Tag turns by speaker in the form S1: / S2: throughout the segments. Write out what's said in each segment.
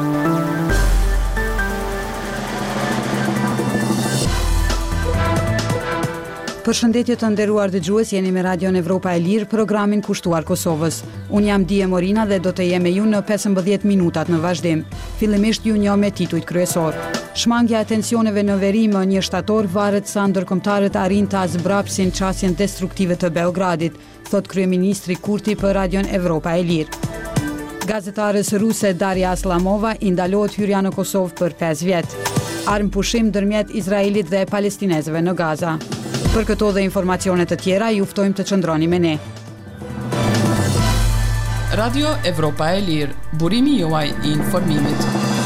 S1: Përshëndetje të nderuar dëgjues, jeni me Radion Evropa e Lirë, programin kushtuar Kosovës. Unë jam Dije Morina dhe do të jem me ju në 15 minutat në vazhdim. Fillimisht ju njoh me titujt kryesor. Shmangja e tensioneve në veri më 1 shtator varet sa ndërkombëtarët arrin ta zbrapsin çastjen destruktive të Beogradit, thot kryeministri Kurti për Radion Evropa e Lirë. Gazetarës ruse Daria Aslamova i ndalohet hyrja në Kosovë për 5 vjet. Armë pushim ndërmjet Izraelit dhe palestinezëve në Gaza. Për këto dhe informacione të tjera, ju ftojmë të qëndroni me ne.
S2: Radio Evropa e Lirë, burimi juaj i informimit.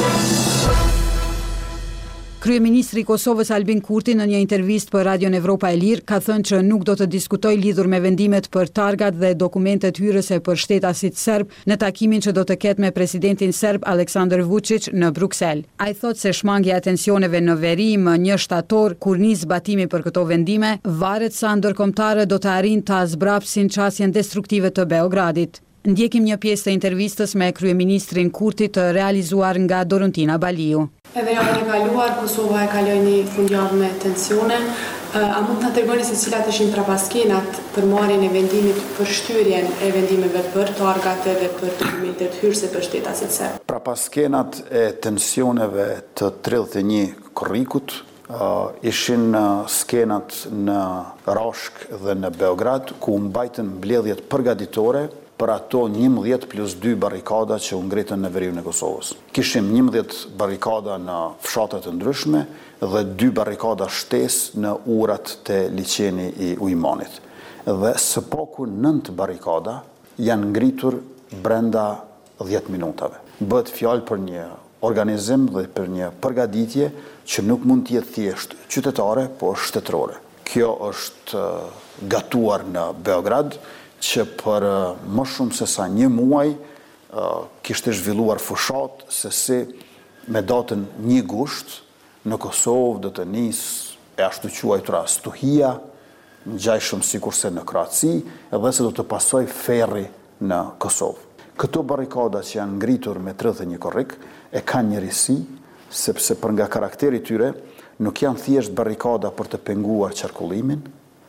S1: Kryeministri i Kosovës Albin Kurti në një intervistë për Radion Evropa e Lirë ka thënë që nuk do të diskutojë lidhur me vendimet për targat dhe dokumentet hyrëse për shtetasit serb në takimin që do të ketë me presidentin serb Aleksandar Vučić në Bruksel. Ai thotë se shmangja e tensioneve në veri më 1 shtator, kur nis zbatimi për këto vendime, varet sa ndërkombëtarët do të arrijnë ta zbrapsin çastjen destruktive të Beogradit. Ndjekim një pjesë të intervistës me kryeministrin Kurti të realizuar nga Dorontina Baliu.
S3: Edhe javën e kaluar, Kosova e kaloi një fundjavë me tensione. A mund të tregoni se cilat ishin trapaskenat për marrjen e vendimit për shtyrjen e vendimeve për targat dhe për dokumentet hyrëse për shtetasit serb?
S4: Trapaskenat e tensioneve të 31 korrikut ishin skenat në Rashk dhe në Beograd, ku mbajtën mbledhjet përgatitore për ato 11 plus 2 barikada që u ngritën në veriun e Kosovës. Kishim 11 barikada në fshatet të ndryshme dhe 2 barikada shtesë në urat të liçeni i Ujmanit. Dhe së paku 9 barikada janë ngritur brenda 10 minutave. Bëhet fjalë për një organizim dhe për një përgatitje që nuk mund të jetë thjesht qytetare, por shtetërore. Kjo është gatuar në Beograd, që për më shumë se sa 1 muaj kishte zhvilluar fushat se si me datën 1 gusht në Kosovë do të nisë e ashtu quajtura stuhia, ngjajshëm sikurse në Kroaci, edhe se do të pasojë ferri në Kosovë. Këto barikada që janë ngritur me 31 korrik e kanë një risi, sepse për nga karakteri tyre nuk janë thjesht barikada për të penguar qarkullimin,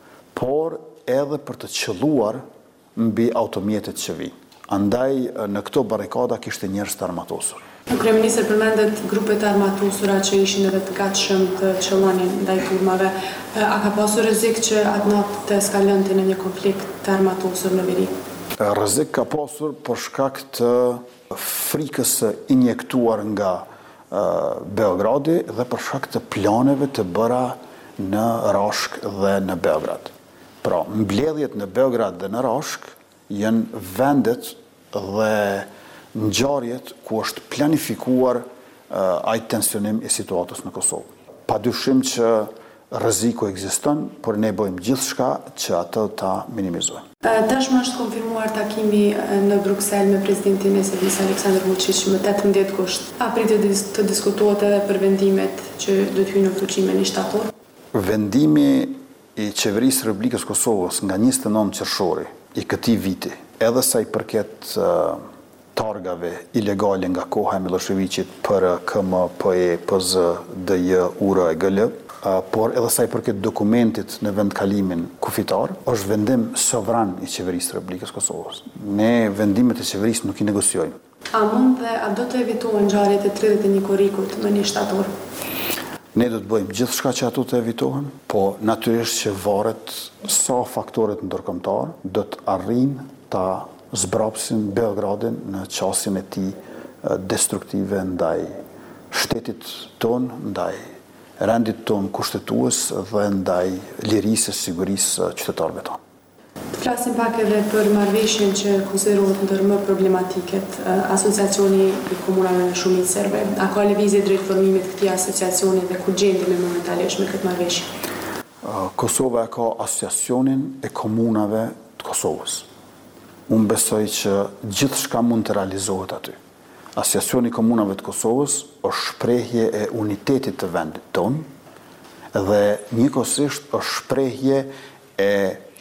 S4: por edhe për të qelluar mbi automjetet që vi. Andaj në këto barikada kishte njerëz të armatosur.
S3: Kryeministri përmendet grupet e armatosura që ishin edhe të gatshëm të qëllanin ndaj turmave. A ka pasur rrezik që atë natë të eskalonte në një konflikt të armatosur në veri?
S4: Rrezik ka pasur për shkak të frikës së injektuar nga Beogradi dhe për shkak të planeve të bëra në Rashk dhe në Beograd. Pra, mbledhjet në Beograd dhe në Rashk janë vendet dhe ngjarjet ku është planifikuar ai tensionim i situatës në Kosovë. Padyshim që rreziku ekziston, por ne bëjmë gjithçka që atë ta minimizojmë.
S3: Tashmë është konfirmuar takimi në Bruksel me presidentin e Serbisë Aleksandar Vučić më 18 gusht. A pritet të diskutohet edhe për vendimet që do të hyjnë në fuqi me 1 shtator?
S4: Vendimi i Qeverisë Republikës Kosovës nga 29 qershori i këtij viti, edhe sa i përket targave ilegale nga koha e Miloševićit për KMPE, PZ, DJ, UR e GL, por edhe sa i përket dokumentit në vendkalimin kufitar, është vendim sovran i Qeverisë Republikës Kosovës. Ne vendimet e qeverisë nuk i negociojmë.
S3: A do të evitohen ngjarjet e 31 korrikut në 1 shtator?
S4: Ne do të bëjmë gjithçka që ato të evitohen, po natyrisht që varet sa faktorët ndërkombëtar do të arrijnë ta zbrapsin Beogradin në çastjen e tij destruktive ndaj shtetit ton, ndaj rendit ton kushtetues dhe ndaj lirisë e sigurisë qytetarëve tonë.
S3: Të flasim pak edhe për marrëveshjen që konsiderohet ndër më problematiket, asociacioni i komunave në shumicë serbe. A ka lëvizje drejt formimit të këtij asociacioni dhe ku gjendemi momentalisht me këtë marrëveshje?
S4: Kosova ka asociacionin e komunave të Kosovës. Unë besoj që gjithçka mund të realizohet aty. Asociacioni i komunave të Kosovës është shprehje e unitetit të vendit tonë dhe njëkohësisht është shprehje e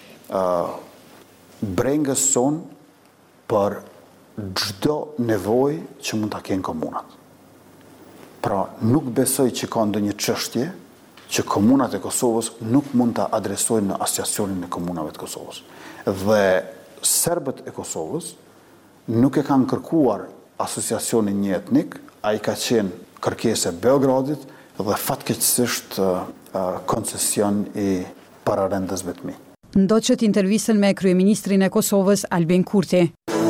S4: brengës son për çdo nevojë që mund ta kenë komunat. Pra nuk besoj që ka ndonjë çështje që komunat e Kosovës nuk mund ta adresojnë në Asociacionin e Komunave të Kosovës. Dhe serbët e Kosovës nuk e kanë kërkuar asociacionin një etnik, ai ka qenë kërkesë e Beogradit dhe fatkeqësisht koncesion i pararendës vetmi.
S1: Ndoqët intervistën me kryeministrin e Kosovës Albin Kurti.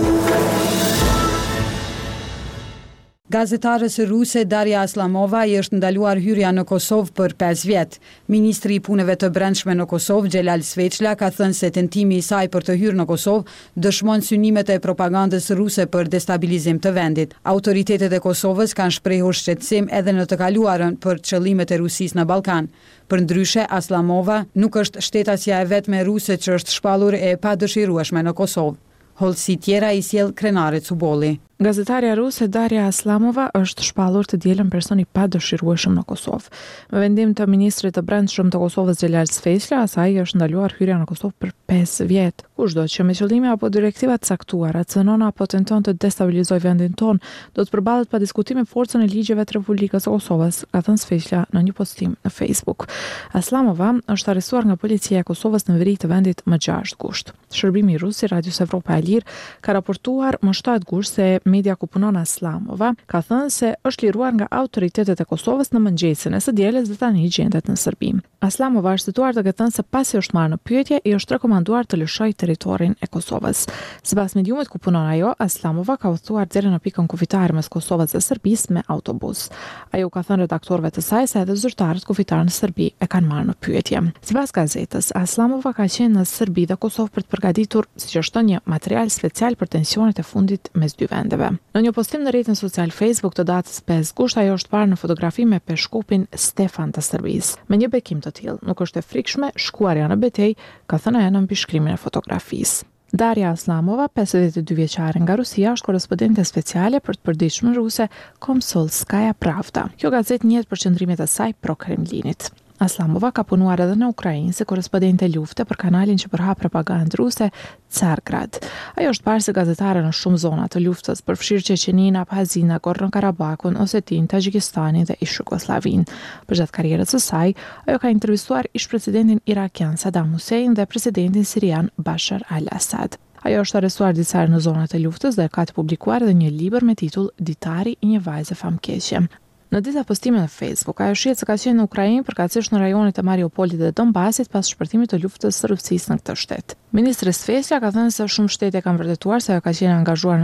S1: Gazetarës ruse Daria Aslamova i është ndaluar hyrja në Kosovë për 5 vjet. Ministri i punëve të brendshme në Kosovë, Xhelal Sveçla, ka thënë se tentimi i saj për të hyrë në Kosovë dëshmon synimet e propagandës ruse për destabilizim të vendit. Autoritetet e Kosovës kanë shprehur shqetësim edhe në të kaluarën për qëllimet e Rusisë në Ballkan. Përndryshe, Aslamova nuk është shtetasja e vetme ruse që është shpallur e padëshirueshme në Kosovë. Hollësi tjera i sjell krenare Cubolli.
S5: Gazetarja ruse Daria Aslamova është shpallur të dielën person i padëshirueshëm në Kosovë. Me vendim të ministrit të brendshëm të Kosovës Xhelal Sveçla, asaj është ndaluar hyrja në Kosovë për 5 vjet. Kushdo që me qëllime apo direktiva të caktuara cënon apo tenton të destabilizojë vendin ton, do të përballet pa diskutim me forcën e ligjeve të Republikës së Kosovës, ka thënë Sveçla në një postim në Facebook. Aslamova është arrestuar nga policia e Kosovës në veri të vendit më 6 gusht. Shërbimi rus i Radios Evropa e Lirë ka raportuar më 7 gusht se media ku punon Aslamova ka thënë se është liruar nga autoritetet e Kosovës në mëngjesin e së dielës dhe tani gjendet në Serbi. Aslamova është situar duke thënë se pasi është marrë në pyetje, i është rekomanduar të lëshojë territorin e Kosovës. Sipas mediumit ku punon ajo, Aslamova ka udhëtuar deri në pikën kufitare mes Kosovës dhe Serbisë me autobus. Ajo ka thënë redaktorëve të saj se edhe zyrtarët kufitar në Serbi e kanë marrë në pyetje. Sipas gazetës, Aslamova ka qenë në Serbi dhe Kosovë për të përgatitur, siç është një material special për tensionet e fundit mes dy vendeve. Në një postim në rrjetin social Facebook të datës 5 gusht, ajo është parë në fotografi me peshkupin Stefan të Serbisë. Me një bekim të tillë, nuk është e frikshme shkuarja në betejë, ka thënë ajo në mbishkrimin e fotografisë. Daria Aslamova, 52 vjeçare nga Rusia, është korrespondente speciale për të përditshmën ruse Komsolskaja Pravda. Kjo gazetë njihet për qëndrimet e saj pro-Kremlinit. Aslamova ka punuar edhe në Ukrainë si korrespondente lufte për kanalin që përhap propagandë ruse Tsargrad. Ajo është parë si gazetare në shumë zona të luftës, përfshirë Çeçeninë, Abhazinë, Nagorno-Karabakun, Osetinë, Tagjikistanin dhe ish-Jugosllavinë. Përgjatë karrierës së saj, ajo ka intervistuar ish-presidentin irakian Saddam Hussein dhe presidentin sirian Bashar al-Assad. Ajo është arrestuar disa herë në zonat e luftës dhe ka të publikuar edhe një libër me titull Ditari i një vajze famkeqe. Në disa postime në Facebook, ajo shihet se ka qenë në Ukrainë, përkatësisht në rajonet e Mariupolit dhe Donbasit pas shpërthimit të luftës së Rusisë në këtë shtet. Ministri Sveçla ka thënë se shumë shtete kanë vërtetuar se ajo ka qenë angazhuar